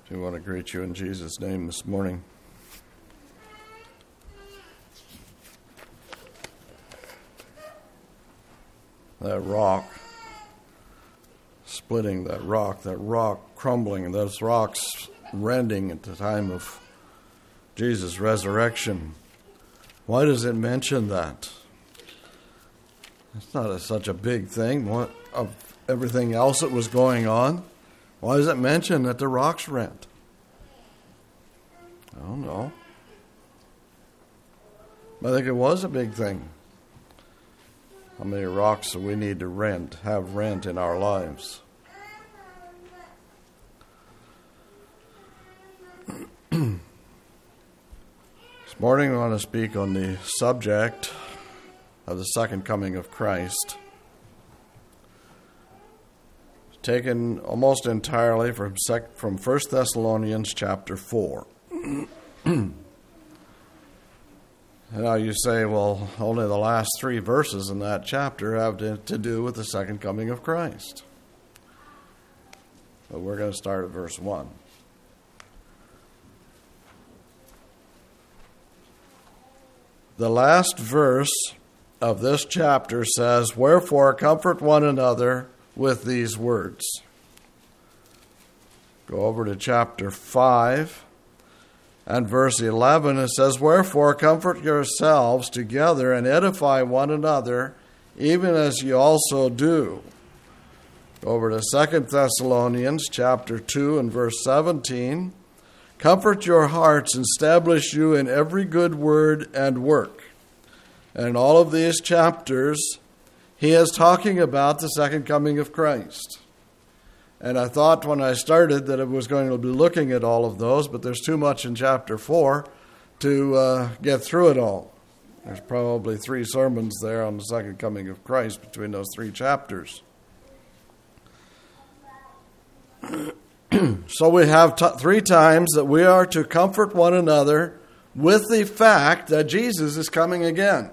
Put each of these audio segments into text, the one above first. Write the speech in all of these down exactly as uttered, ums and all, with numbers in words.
I want to greet you in Jesus' name this morning. That rock, splitting that rock, that rock crumbling, those rocks rending at the time of Jesus' resurrection. Why does it mention that? It's not a, such a big thing. What of everything else that was going on? Why does it mention that the rocks rent? I don't know. I think it was a big thing. How many rocks do we need to rent, have rent in our lives? This morning I want to speak on the subject of the second coming of Christ, taken almost entirely from sec- from First Thessalonians chapter four. Now you say, well, only the last three verses in that chapter have to, to do with the second coming of Christ. But we're going to start at verse one. The last verse of this chapter says, "Wherefore comfort one another with these words." Go over to chapter five. And verse eleven, it says, "Wherefore comfort yourselves together and edify one another, even as ye also do." Over to Second Thessalonians chapter two and verse seventeen. "Comfort your hearts and establish you in every good word and work." And in all of these chapters, he is talking about the second coming of Christ. And I thought when I started that I was going to be looking at all of those, but there's too much in chapter four to uh, get through it all. There's probably three sermons there on the second coming of Christ between those three chapters. So we have t- three times that we are to comfort one another with the fact that Jesus is coming again.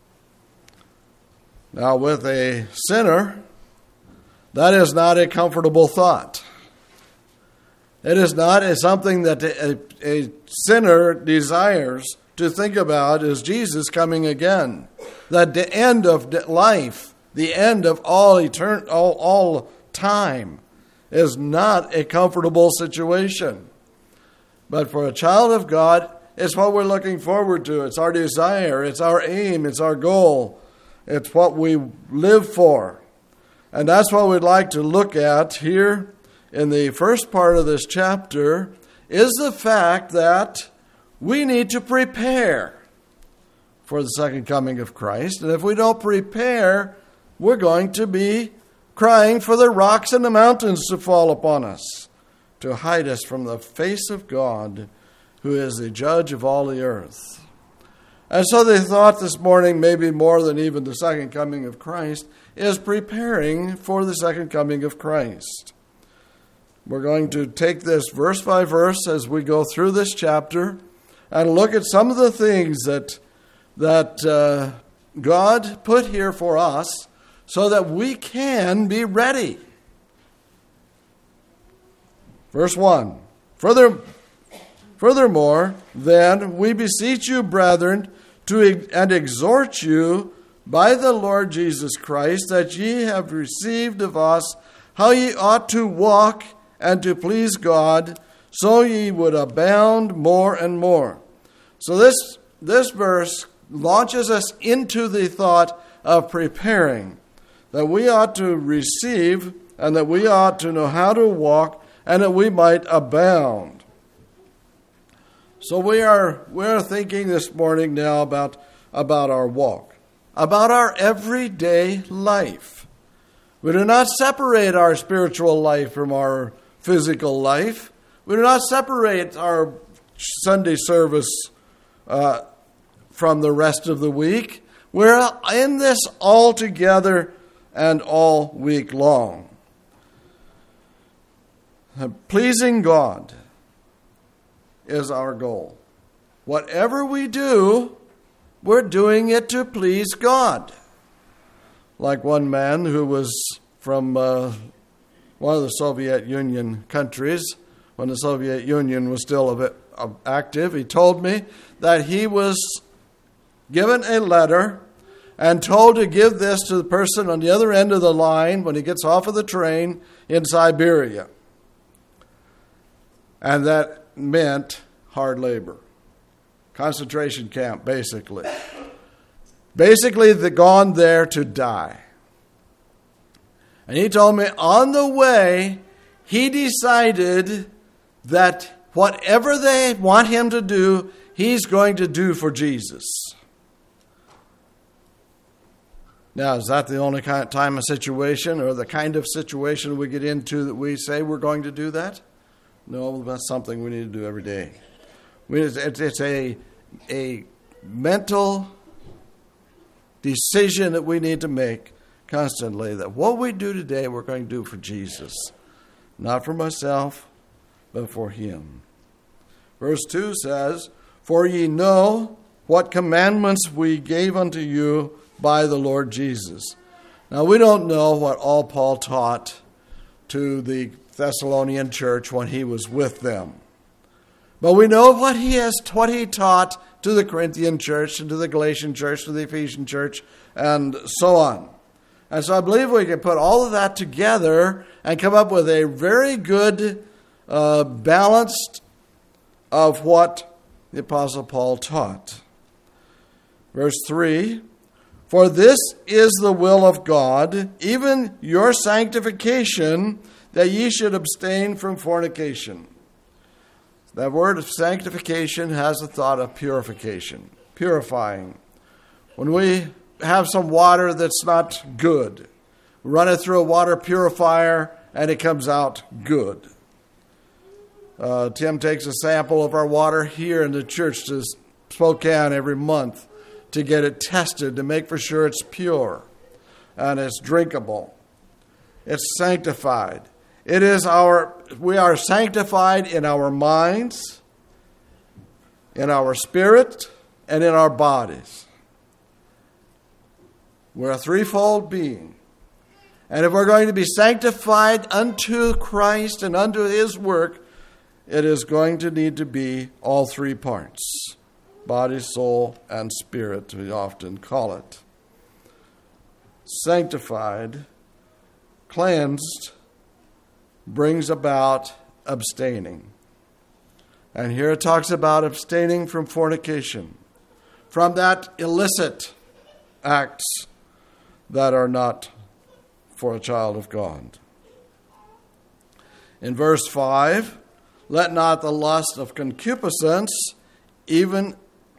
Now, with a sinner, that is not a comfortable thought. It is not a, something that a, a sinner desires to think about, is Jesus coming again. That the end of life, the end of all, etern- all, all time, is not a comfortable situation. But for a child of God, it's what we're looking forward to. It's our desire. It's our aim. It's our goal. It's what we live for. And that's what we'd like to look at here in the first part of this chapter, is the fact that we need to prepare for the second coming of Christ. And if we don't prepare, we're going to be crying for the rocks and the mountains to fall upon us, to hide us from the face of God, who is the judge of all the earth. And so they thought this morning, maybe more than even the second coming of Christ, is preparing for the second coming of Christ. We're going to take this verse by verse as we go through this chapter and look at some of the things that, that uh, God put here for us so that we can be ready. Verse one, Further, Furthermore, then, we beseech you, brethren, to and exhort you by the Lord Jesus Christ, that ye have received of us how ye ought to walk and to please God, so ye would abound more and more. So this, this verse launches us into the thought of preparing, that we ought to receive and that we ought to know how to walk and that we might abound. So we are we're thinking this morning now about, about our walk, about our everyday life. We do not separate our spiritual life from our physical life. We do not separate our Sunday service uh, from the rest of the week. We're in this all together and all week long. Pleasing God is our goal. Whatever we do, we're doing it to please God. Like one man who was from uh, one of the Soviet Union countries when the Soviet Union was still a bit active. He told me that he was given a letter and told to give this to the person on the other end of the line when he gets off of the train in Siberia. And that meant hard labor. Concentration camp, basically. Basically, they've gone there to die. And he told me on the way, he decided that whatever they want him to do, he's going to do for Jesus. Now, is that the only kind of time of situation or the kind of situation we get into that we say we're going to do that? No, that's something we need to do every day. We, it's, it's a, a mental decision that we need to make constantly, that what we do today, we're going to do for Jesus. Not for myself, but for him. Verse two says, "For ye know what commandments we gave unto you by the Lord Jesus." Now, we don't know what all Paul taught to the Thessalonian church when he was with them. But we know what he has, what he taught to the Corinthian church and to the Galatian church, to the Ephesian church, and so on. And so I believe we can put all of that together and come up with a very good uh, balance of what the Apostle Paul taught. Verse three, "For this is the will of God, even your sanctification, that ye should abstain from fornication." That word of sanctification has the thought of purification, purifying. When we have some water that's not good, we run it through a water purifier and it comes out good. Uh, Tim takes a sample of our water here in the church to Spokane every month to get it tested to make for sure it's pure and it's drinkable. It's sanctified. It is our, we are sanctified in our minds, in our spirit, and in our bodies. We're a threefold being. And if we're going to be sanctified unto Christ and unto his work, it is going to need to be all three parts. Body, soul, and spirit, we often call it. Sanctified, cleansed, brings about abstaining. And here it talks about abstaining from fornication, from that illicit acts that are not for a child of God. In verse five, "Let not the lust of concupiscence, even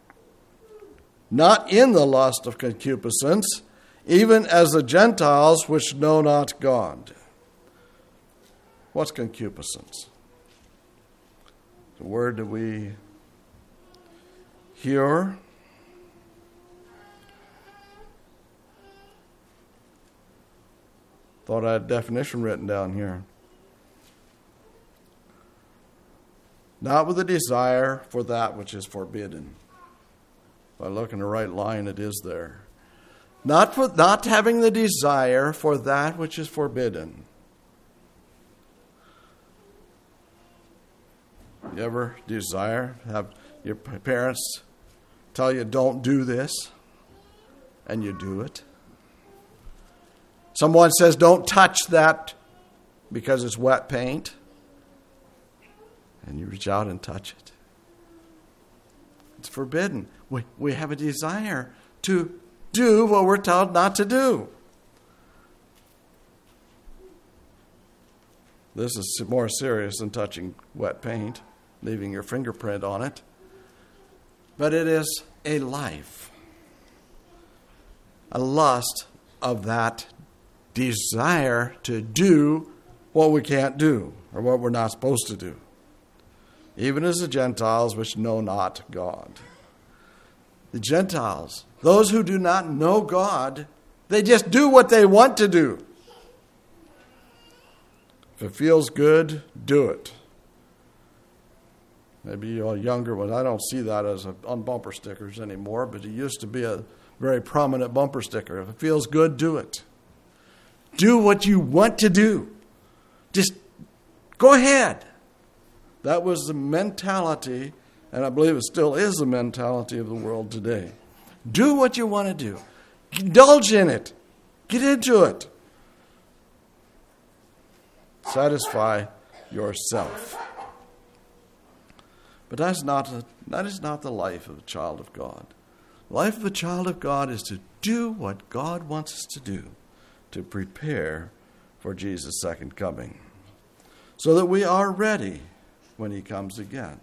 not in the lust of concupiscence, even as the Gentiles which know not God." What's concupiscence? The word that we hear. Thought I had a definition written down here. Not with a desire for that which is forbidden. If I look in the right line, it is there. Not for not having the desire for that which is forbidden. You ever desire, have your parents tell you don't do this, and you do it? Someone says don't touch that because it's wet paint, and you reach out and touch it. It's forbidden. We, we have a desire to do what we're told not to do. This is more serious than touching wet paint, leaving your fingerprint on it. But it is a life, a lust of that desire to do what we can't do or what we're not supposed to do. Even as the Gentiles which know not God. The Gentiles, those who do not know God, they just do what they want to do. If it feels good, do it. Maybe you're younger ones. I don't see that as a, on bumper stickers anymore, but it used to be a very prominent bumper sticker. If it feels good, do it. Do what you want to do. Just go ahead. That was the mentality, and I believe it still is the mentality of the world today. Do what you want to do. Indulge in it. Get into it. Satisfy yourself. But that's not a, that is not the life of a child of God. The life of a child of God is to do what God wants us to do, to prepare for Jesus' second coming, so that we are ready when he comes again.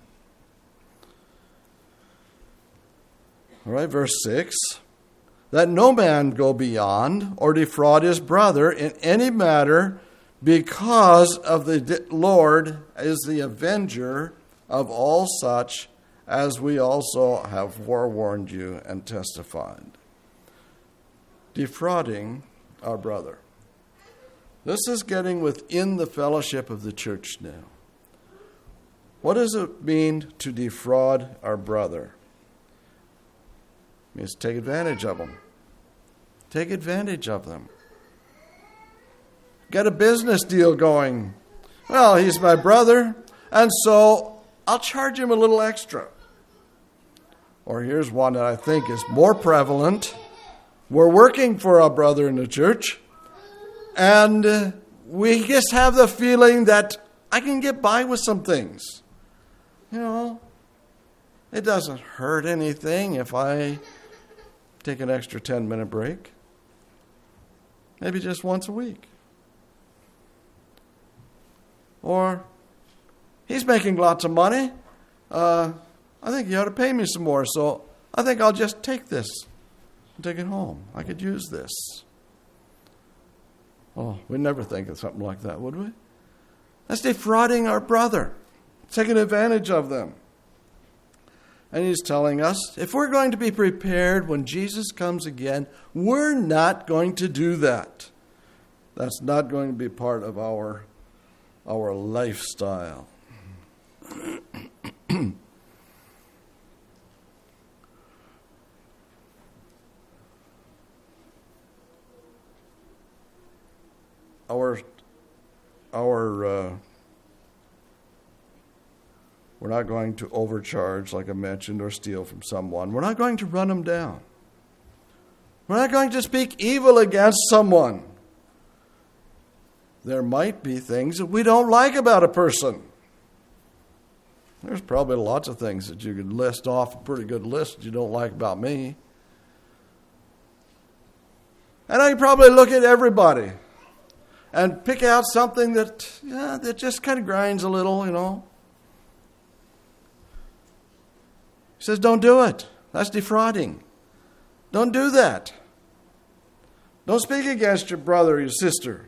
All right, verse six. That no man go beyond or defraud his brother in any matter, because of the Lord is the avenger of all such, as we also have forewarned you and testified. Defrauding our brother. This is getting within the fellowship of the church now. What does it mean to defraud our brother? It means take advantage of them. Take advantage of them. Get a business deal going. Well, he's my brother, and so I'll charge him a little extra. Or here's one that I think is more prevalent. We're working for a brother in the church, and uh, we just have the feeling that I can get by with some things. You know, it doesn't hurt anything if I take an extra ten-minute break. Maybe just once a week. Or, he's making lots of money. Uh, I think he ought to pay me some more, so I think I'll just take this and take it home. I could use this. Oh, we'd never think of something like that, would we? That's defrauding our brother, taking advantage of them. And he's telling us, if we're going to be prepared when Jesus comes again, we're not going to do that. That's not going to be part of our, our lifestyle. our, our, uh, We're not going to overcharge, like I mentioned, or steal from someone. We're not going to run them down. We're not going to speak evil against someone. There might be things that we don't like about a person. There's probably lots of things that you could list off, a pretty good list that you don't like about me. And I could probably look at everybody and pick out something that, yeah, that just kind of grinds a little, you know. He says, don't do it. That's defrauding. Don't do that. Don't speak against your brother or your sister.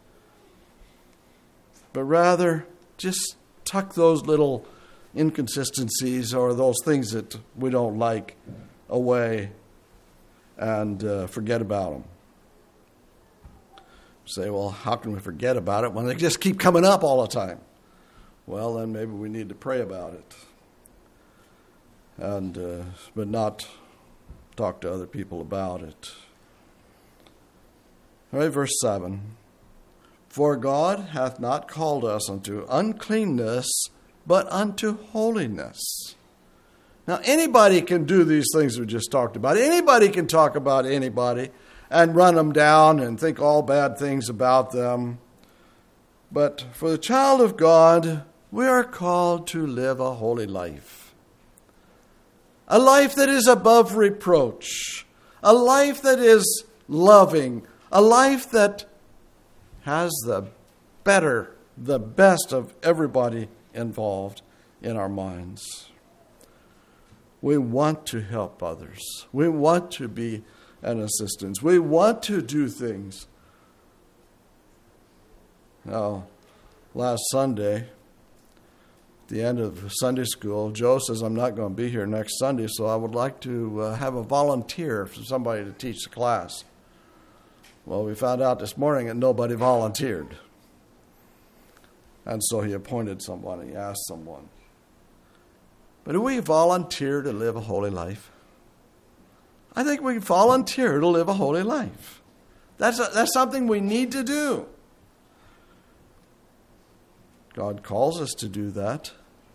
But rather, just tuck those little inconsistencies or those things that we don't like away and uh, forget about them. Say, well, how can we forget about it when they just keep coming up all the time? Well, then maybe we need to pray about it. And uh, but not talk to other people about it. All right, verse seven. For God hath not called us unto uncleanness, but unto holiness. Now, anybody can do these things we just talked about. Anybody can talk about anybody and run them down and think all bad things about them. But for the child of God, we are called to live a holy life. A life that is above reproach. A life that is loving. A life that has the better, the best of everybody involved in our minds. We want to help others. We want to be an assistance. We want to do things. Now, last Sunday, the end of Sunday school, Joe says, I'm not going to be here next Sunday, so I would like to uh, have a volunteer for somebody to teach the class. Well, we found out this morning that nobody volunteered. And so he appointed someone, he asked someone. But do we volunteer to live a holy life? I think we volunteer to live a holy life. That's, a, that's something we need to do. God calls us to do that.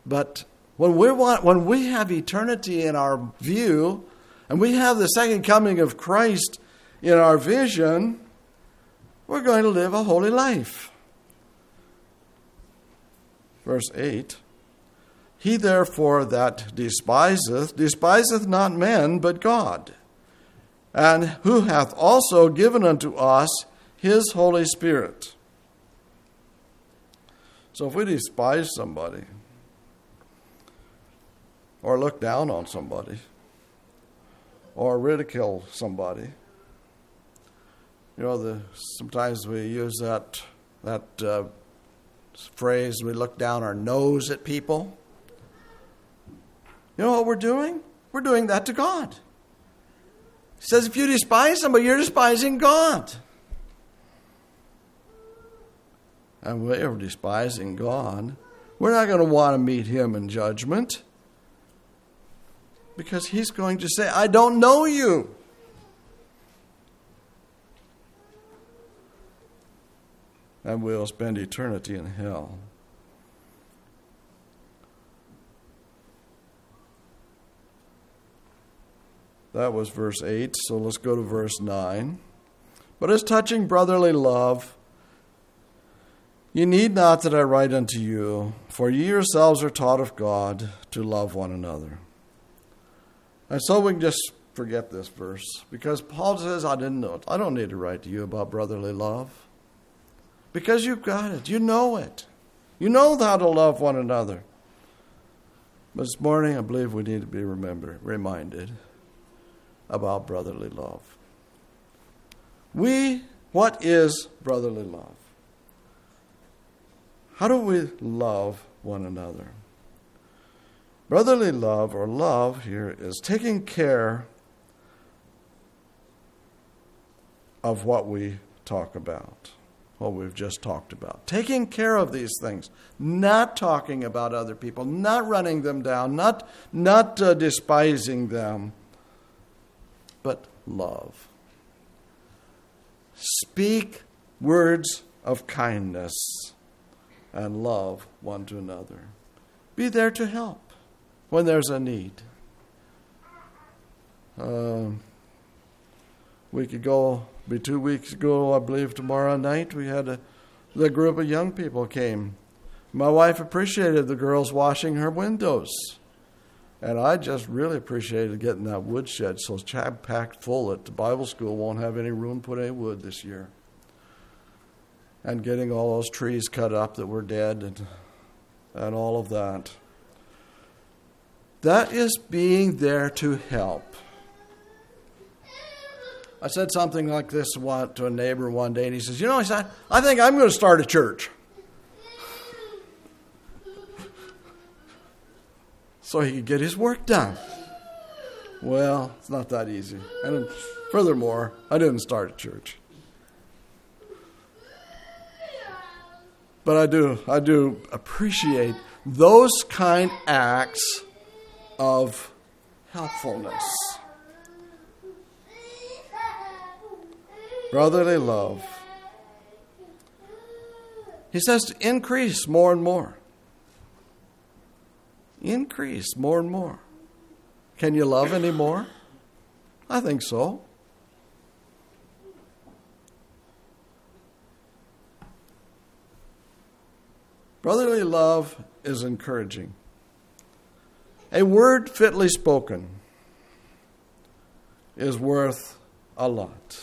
But when we want, when we have eternity in our view, and we have the second coming of Christ in our vision, we're going to live a holy life. Verse eight, he therefore that despiseth, despiseth not men, but God, and who hath also given unto us his Holy Spirit. So if we despise somebody, or look down on somebody, or ridicule somebody, you know, the sometimes we use that that uh, phrase, we look down our nose at people. You know what we're doing? We're doing that to God. He says if you despise somebody, you're despising God. And we're despising God. We're not going to want to meet him in judgment, because he's going to say, I don't know you. And we'll spend eternity in hell. That was verse eight, so let's go to verse nine. But as touching brotherly love, ye need not that I write unto you, for ye yourselves are taught of God to love one another. And so we can just forget this verse, because Paul says, I didn't know it. I don't need to write to you about brotherly love, because you've got it. You know it. You know how to love one another. But this morning, I believe we need to be remembered, reminded about brotherly love. We, what is brotherly love? How do we love one another? Brotherly love, or love here, is taking care of what we talk about, what we've just talked about. Taking care of these things, not talking about other people, not running them down, not, not uh, despising them, but love. Speak words of kindness and love one to another. Be there to help when there's a need. Uh, we could go, be two weeks ago, I believe tomorrow night, we had a the group of young people came. My wife appreciated the girls washing her windows. And I just really appreciated getting that woodshed so packed full that the Bible school won't have any room to put any wood this year. And getting all those trees cut up that were dead and, and all of that. That is being there to help. I said something like this to a neighbor one day, and he says, you know, he said, I think I'm going to start a church. So he could get his work done. Well, it's not that easy. And furthermore, I didn't start a church. But I do, I do appreciate those kind acts of helpfulness. Brotherly love. He says to increase more and more. Increase more and more. Can you love any more? I think so. Brotherly love is encouraging. A word fitly spoken is worth a lot.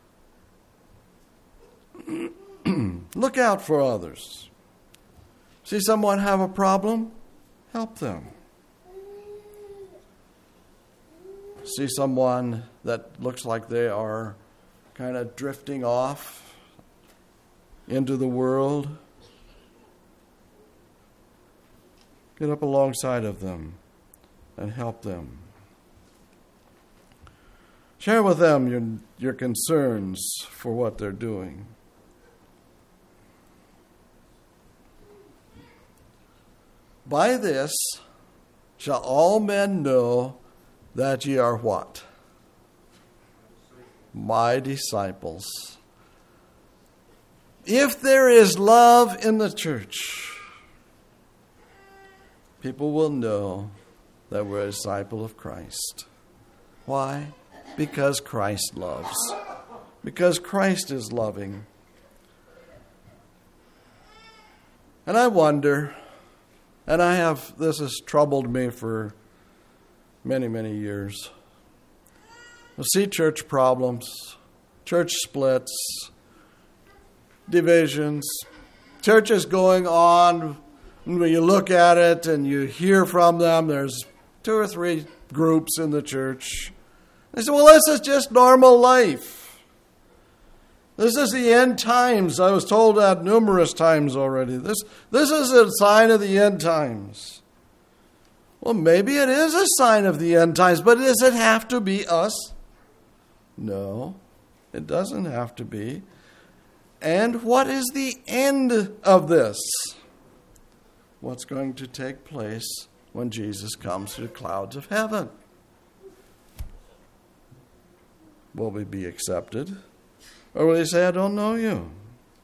Look out for others. See someone have a problem? Help them. See someone that looks like they are kind of drifting off into the world? Get up alongside of them and help them. Share with them your, your concerns for what they're doing. By this shall all men know that ye are what? My disciples. If there is love in the church, people will know that we're a disciple of Christ. Why? Because Christ loves. Because Christ is loving. And I wonder, and I have, this has troubled me for many, many years. I see church problems, church splits, divisions, churches going on. When you look at it and you hear from them, there's two or three groups in the church. They say, well, this is just normal life. This is the end times. I was told that numerous times already. This, this is a sign of the end times. Well, maybe it is a sign of the end times, but does it have to be us? No, it doesn't have to be. And what is the end of this? What's going to take place when Jesus comes through the clouds of heaven? Will we be accepted? Or will he say, I don't know you?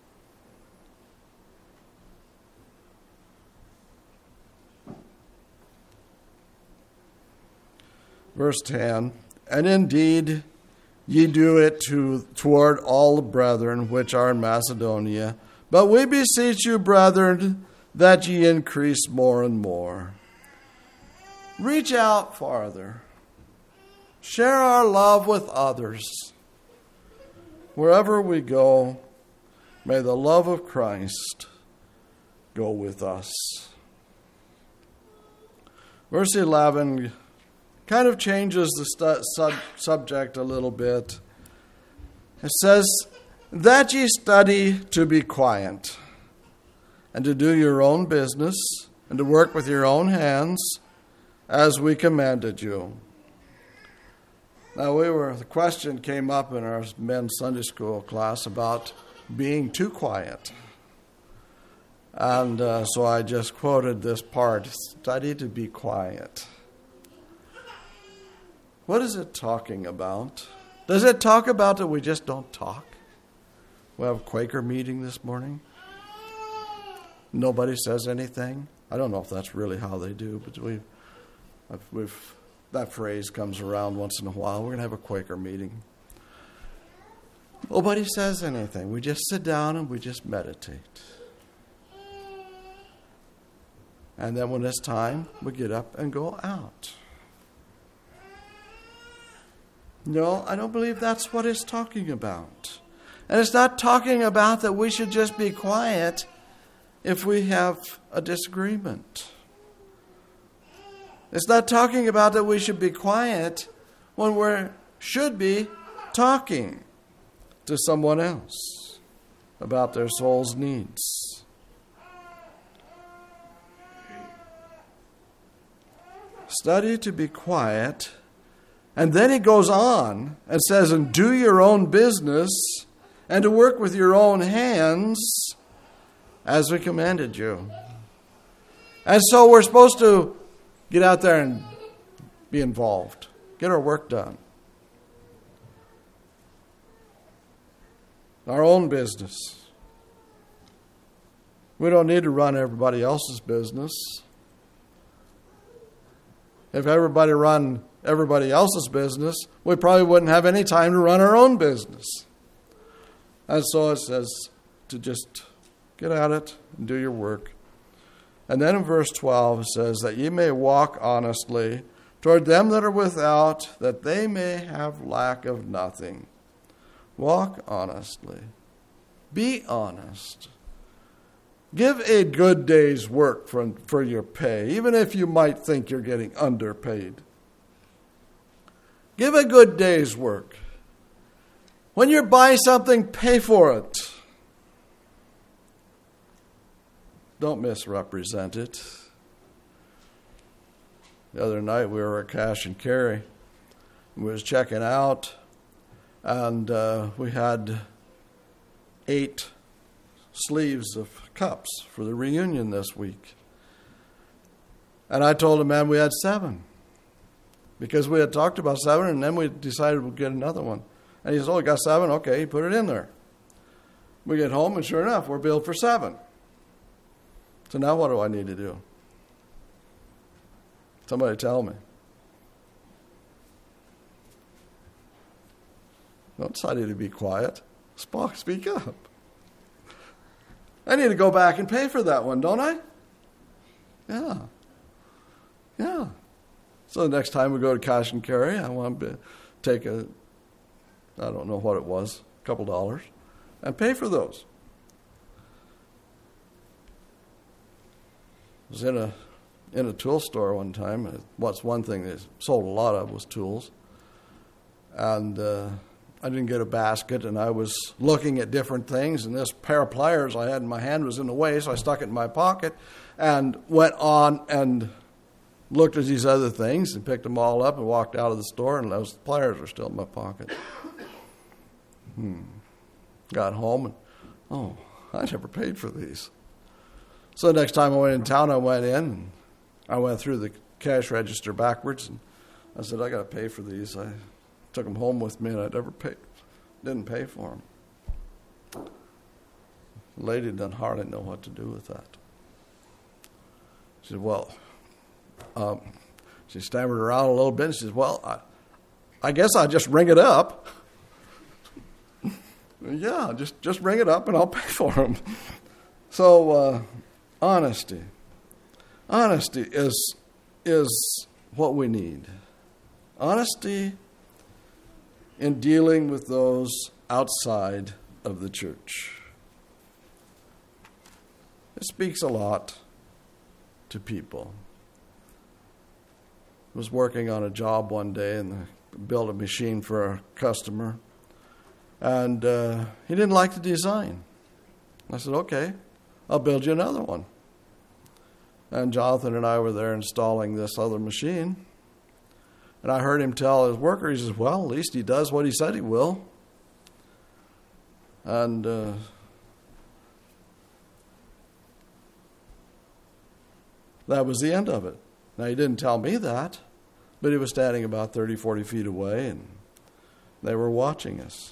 Verse ten, and indeed ye do it to, toward all the brethren which are in Macedonia. But we beseech you, brethren, that ye increase more and more. Reach out farther. Share our love with others. Wherever we go, may the love of Christ go with us. Verse eleven kind of changes the stu- sub- subject a little bit. It says, that ye study to be quiet, and to do your own business, and to work with your own hands, as we commanded you. Now, we were, the question came up in our men's Sunday school class about being too quiet. And uh, so I just quoted this part, study to be quiet. What is it talking about? Does it talk about that we just don't talk? We have a Quaker meeting this morning. Nobody says anything. I don't know if that's really how they do, but we've, we've that phrase comes around once in a while. We're going to have a Quaker meeting. Nobody says anything. We just sit down and we just meditate. And then when it's time, we get up and go out. No, I don't believe that's what it's talking about. And it's not talking about that we should just be quiet if we have a disagreement. It's not talking about that we should be quiet when we should be talking to someone else about their soul's needs. Study to be quiet. And then he goes on and says, and do your own business and to work with your own hands as we commanded you. And so we're supposed to get out there and be involved. Get our work done. Our own business. We don't need to run everybody else's business. If everybody run everybody else's business, we probably wouldn't have any time to run our own business. And so it says to just get at it and do your work. And then in verse twelve it says that ye may walk honestly toward them that are without, that they may have lack of nothing. Walk honestly. Be honest. Give a good day's work for, for your pay, even if you might think you're getting underpaid. Give a good day's work. When you buy something, pay for it. Don't misrepresent it. The other night we were at Cash and Carry. We was checking out, and uh, we had eight sleeves of cups for the reunion this week. And I told the man we had seven. Because we had talked about seven, and then we decided we'd get another one. And he said, oh, we got seven? Okay, he put it in there. We get home, and sure enough, we're billed for seven. So now what do I need to do? Somebody tell me. Don't decide to be quiet. Speak up. I need to go back and pay for that one, don't I? Yeah. Yeah. So the next time we go to cash and carry, I want to take a, I don't know what it was, a couple dollars, and pay for those. I was in a in a tool store one time. What's one thing they sold a lot of was tools. And uh, I didn't get a basket, and I was looking at different things, and this pair of pliers I had in my hand was in the way, so I stuck it in my pocket and went on and looked at these other things and picked them all up and walked out of the store, and those pliers were still in my pocket. Hmm. Got home, and, oh, I never paid for these. So the next time I went in town, I went in, and I went through the cash register backwards, and I said, I got to pay for these. I took them home with me, and I never paid, didn't pay for them. The lady didn't hardly know what to do with that. She said, well, um, she stammered around a little bit, and she said, well, I, I guess I'll just ring it up. Yeah, just, just ring it up, and I'll pay for them. So, uh, honesty. Honesty is, is what we need. Honesty in dealing with those outside of the church. It speaks a lot to people. I was working on a job one day and built a machine for a customer, and uh, he didn't like the design. I said, okay, I'll build you another one. And Jonathan and I were there installing this other machine. And I heard him tell his worker, he says, well, at least he does what he said he will. And uh, that was the end of it. Now, he didn't tell me that, but he was standing about thirty, forty feet away, and they were watching us.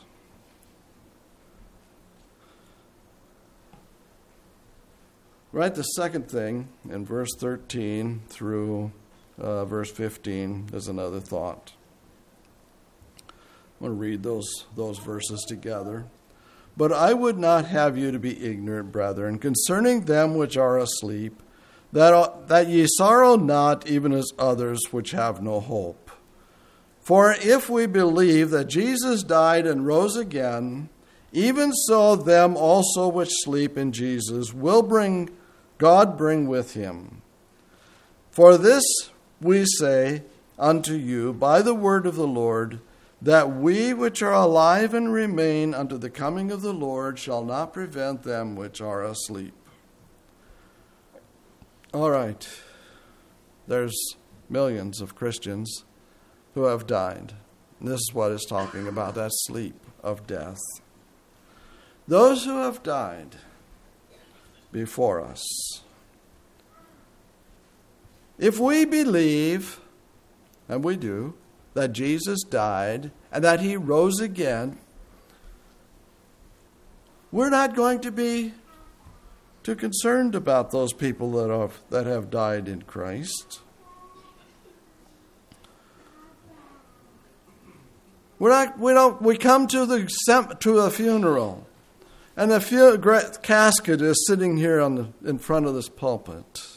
Right, the second thing in verse thirteen through uh, verse fifteen is another thought. I'm going to read those, those verses together. But I would not have you to be ignorant, brethren, concerning them which are asleep, that, that ye sorrow not, even as others which have no hope. For if we believe that Jesus died and rose again, even so them also which sleep in Jesus will bring God bring with him. For this we say unto you by the word of the Lord, that we which are alive and remain unto the coming of the Lord shall not prevent them which are asleep. All right. There's millions of Christians who have died. And this is what it's talking about, that sleep of death. Those who have died before us. If we believe, and we do, that Jesus died and that he rose again, we're not going to be too concerned about those people that have, that have died in Christ. We're not, we don't, we come to the to a funeral, and the fu- casket is sitting here on the in front of this pulpit.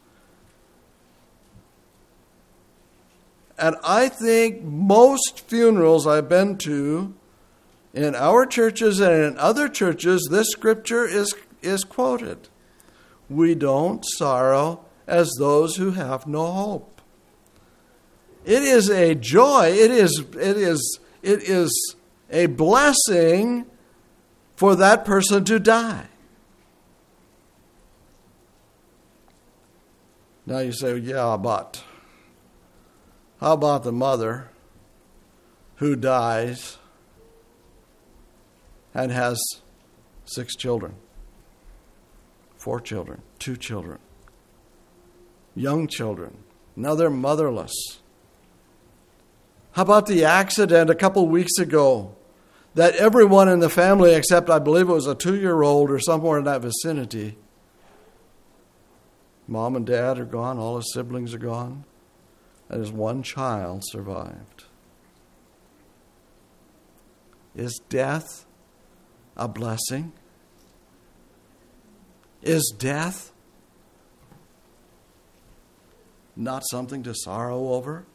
And I think most funerals I've been to in our churches and in other churches, this scripture is, is quoted. We don't sorrow as those who have no hope. It is a joy. It is, it is, it is a blessing for that person to die. Now you say, yeah, but how about the mother who dies and has six children, four children, two children, young children? Now they're motherless. How about the accident a couple weeks ago that everyone in the family, except I believe it was a two-year-old or somewhere in that vicinity, mom and dad are gone, all his siblings are gone. that his one child survived. Is death a blessing? Is death not something to sorrow over?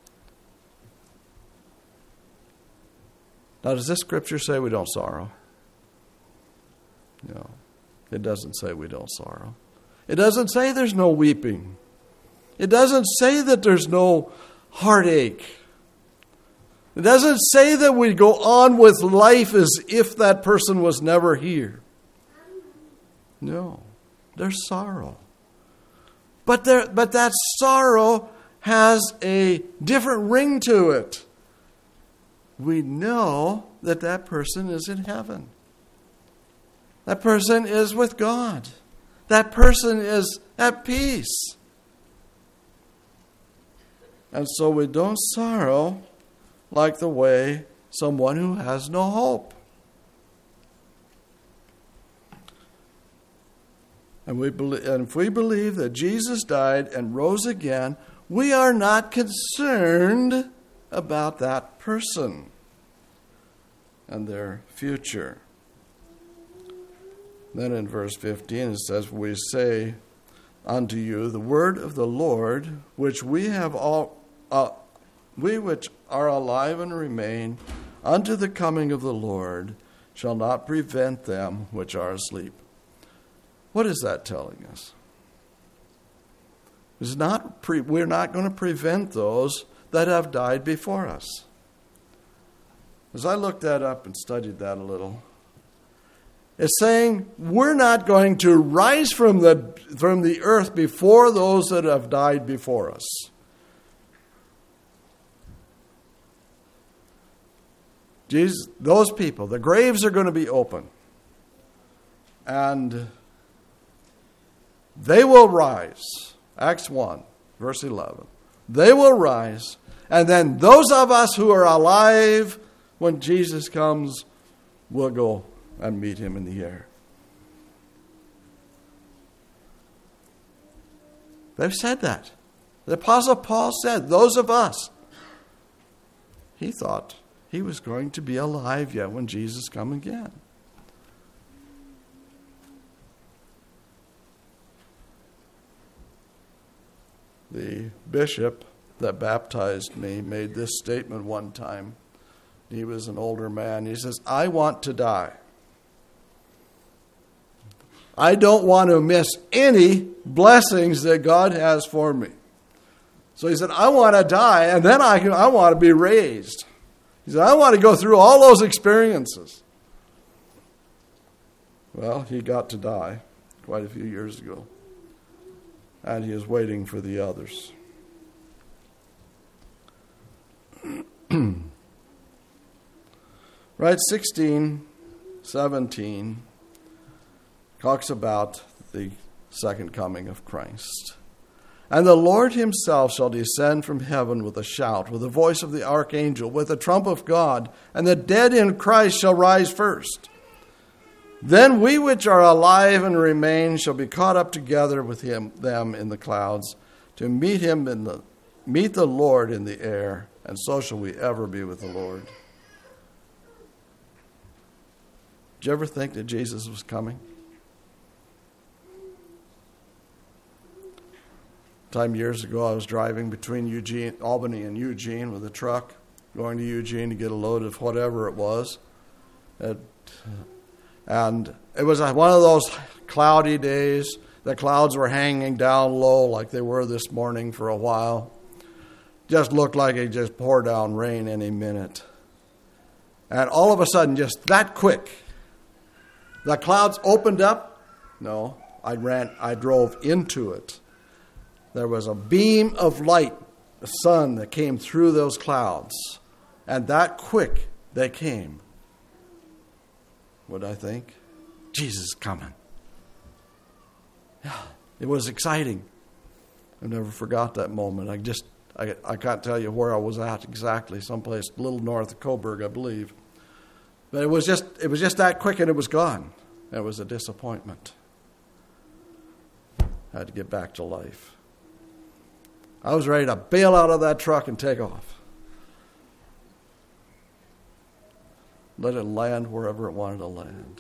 Now, does this scripture say we don't sorrow? No, it doesn't say we don't sorrow. It doesn't say there's no weeping. It doesn't say that there's no heartache. It doesn't say that we go on with life as if that person was never here. No, there's sorrow. But there, but that sorrow has a different ring to it. We know that that person is in heaven. That person is with God. That person is at peace. And so we don't sorrow like the way someone who has no hope. And we believe, and if we believe that Jesus died and rose again, we are not concerned about that person and their future. Then in verse fifteen it says, we say unto you the word of the Lord, which we have all, uh, we which are alive and remain unto the coming of the Lord, shall not prevent them which are asleep. What is that telling us? It's not pre- we're not going to prevent those that have died before us. As I looked that up and studied that a little, it's saying we're not going to rise from the from the earth before those that have died before us. Jesus, those people, the graves are going to be open. And they will rise. Acts one, verse eleven. They will rise. And then those of us who are alive when Jesus comes will go and meet him in the air. They've said that. The Apostle Paul said, those of us. He thought he was going to be alive yet when Jesus come again. The bishop that baptized me made this statement one time. He was an older man. He says, I want to die. I don't want to miss any blessings that God has for me. So he said, I want to die, and then I can, I want to be raised. He said, I want to go through all those experiences. Well, he got to die quite a few years ago. And he is waiting for the others. Right, sixteen, seventeen talks about the second coming of Christ. And the Lord himself shall descend from heaven with a shout, with the voice of the archangel, with the trump of God, and the dead in Christ shall rise first. Then we which are alive and remain shall be caught up together with him, them in the clouds, to meet him in the meet the Lord in the air, and so shall we ever be with the Lord. Did you ever think that Jesus was coming? Time years ago, I was driving between Eugene, Albany and Eugene with a truck, going to Eugene to get a load of whatever it was. It, and it was one of those cloudy days. The clouds were hanging down low like they were this morning for a while. Just looked like it just poured down rain any minute. And all of a sudden, just that quick, the clouds opened up. No, I ran, I drove into it. There was a beam of light, the sun that came through those clouds. And that quick they came. What did I think? Jesus is coming. Yeah, it was exciting. I never forgot that moment. I just, I, I can't tell you where I was at exactly. Someplace a little north of Coburg, I believe. But it was just, it was just that quick and it was gone. It was a disappointment. I had to get back to life. I was ready to bail out of that truck and take off. Let it land wherever it wanted to land.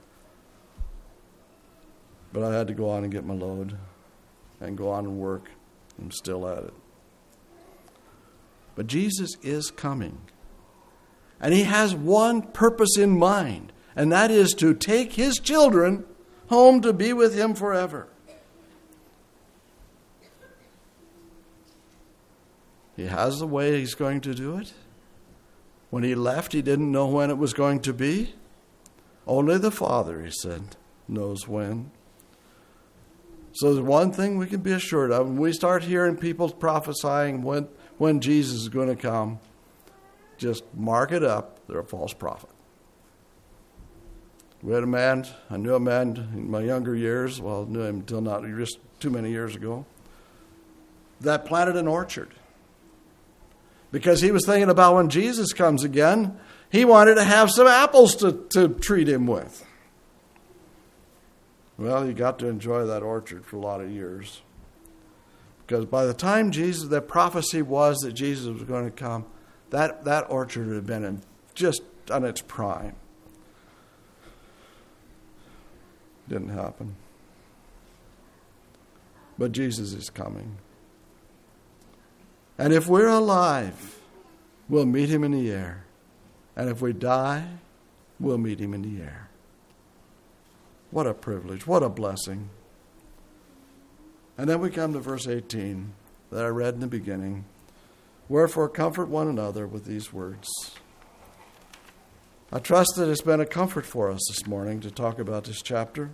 But I had to go on and get my load and go on and work. I'm still at it. But Jesus is coming. And he has one purpose in mind, and that is to take his children home to be with him forever. He has the way he's going to do it. When he left, he didn't know when it was going to be. Only the Father, he said, knows when. So there's one thing we can be assured of. When we start hearing people prophesying when, when Jesus is going to come, just mark it up. They're a false prophet. We had a man, I knew a man in my younger years, well, I knew him until not just too many years ago, that planted an orchard. Because he was thinking about when Jesus comes again, he wanted to have some apples to, to treat him with. Well, he got to enjoy that orchard for a lot of years. Because by the time Jesus, the prophecy was that Jesus was going to come, that, that orchard had been in, just on its prime. Didn't happen. But Jesus is coming. And if we're alive, we'll meet him in the air. And if we die, we'll meet him in the air. What a privilege. What a blessing. And then we come to verse eighteen that I read in the beginning. Wherefore comfort one another with these words. I trust that it's been a comfort for us this morning to talk about this chapter.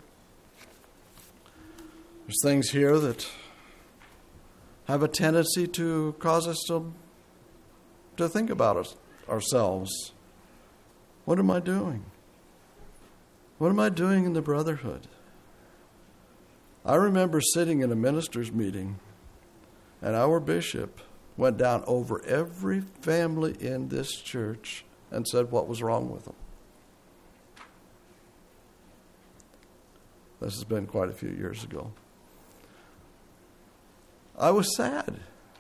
There's things here that have a tendency to cause us to, to think about us, ourselves. What am I doing? What am I doing in the brotherhood? I remember sitting in a minister's meeting, and our bishop went down over every family in this church and said what was wrong with them. This has been quite a few years ago. I was sad.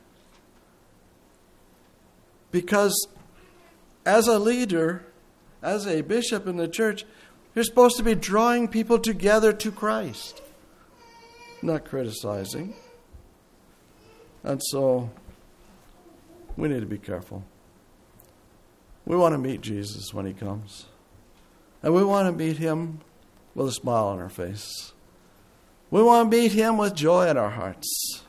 Because as a leader, as a bishop in the church, you're supposed to be drawing people together to Christ, not criticizing. And so we need to be careful. We want to meet Jesus when he comes. And we want to meet him with a smile on our face. We want to meet him with joy in our hearts.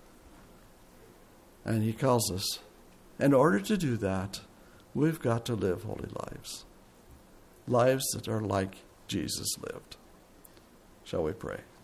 And he calls us. In order to do that, we've got to live holy lives. Lives that are like Jesus lived. Shall we pray?